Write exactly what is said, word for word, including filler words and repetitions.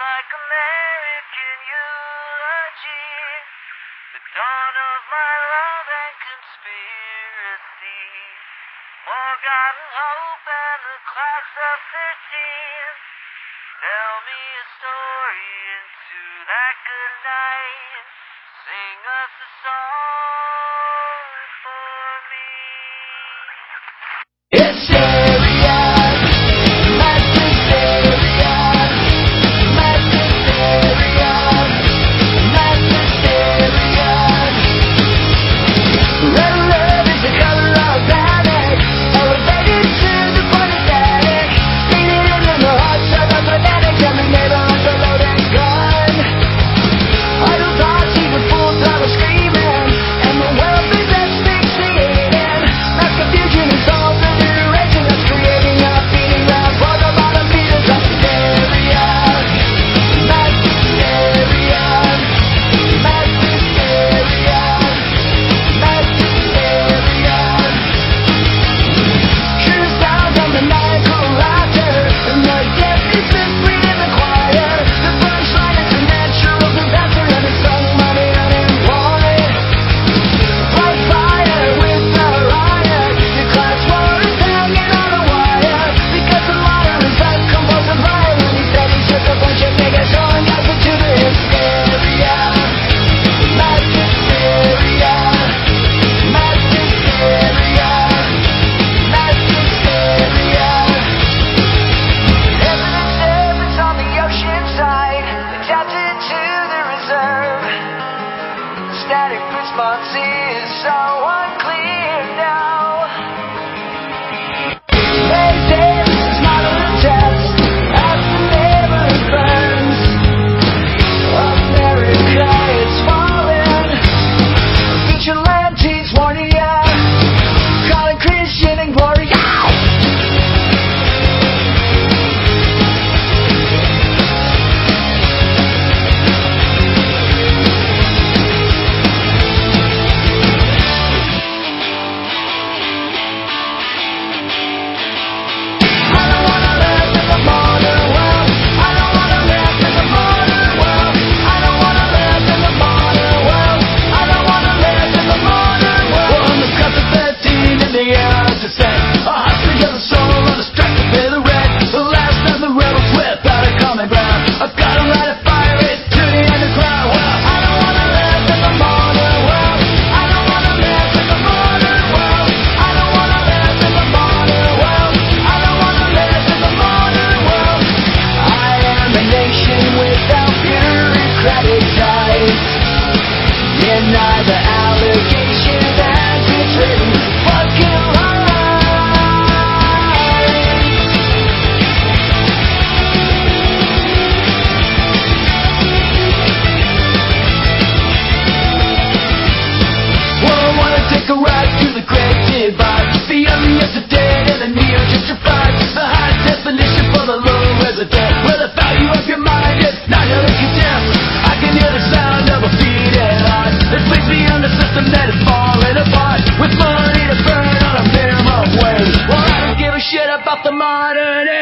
like American eulogy, the dawn of my love and conspiracy, forgotten hope and the class of thirteen. Tell me a story into that good night, sing us a song for me. Hysteria, mass hysteria, mass hysteria, mass hysteria. Red red is the color of panic, elevated to the point of static, beating in the hearts of the fanatics, every neighbor has a loaded gun. Idle thoughts, even fools are screaming, and the world is asphyxiating. Mass confusion is all the duration that's creating a beating round for the bottom feeders of hysteria. Mass hysteria, mass hysteria, mass hysteria. True sounds of maniacal laughter, and the death is free in the choir. The punchline is a natural disaster, and it's sung by the unemployed. Fight fire with the riot, your class war is hanging on a wire, because the modern is a compulsive liar, and he said he's just a bunch of niggas going up into the hysteria. Mass hysteria, mass hysteria, mass hysteria. Evidence, evidence on the ocean side, adapted to the reserve. Static response is so unclear now. They say this is not a test, as the neighborhood burns. America is falling. Vigilantes warning ya, calling Christian and Gloria. I don't wanna live in the modern world. I don't wanna live in the modern world. I don't wanna live in the modern world. I don't wanna live in the modern world. On the cusp of thirteen in the air of descent, a hostage of the soul on the strike to pay the rent. The last of the rebels without a common ground. I've gotta light a fire it to the underground. Well, I don't wanna live in the modern world. I don't wanna live in the modern world. I don't wanna live in the modern world. I don't wanna live in the modern world. I am a nation without bureaucratic ties. Deny the allegation as it's written. Fucking lies. Well, I wanna take a ride to the great divide, the young yesterday and the neo-gentrified, the high definition for the low resident, where the value of your mind is not really condemned. I can hear the sound of a beating heart. It leads me on the system that is falling apart, with money to burn on a minimum wage. Well, I don't give a shit about the modern age.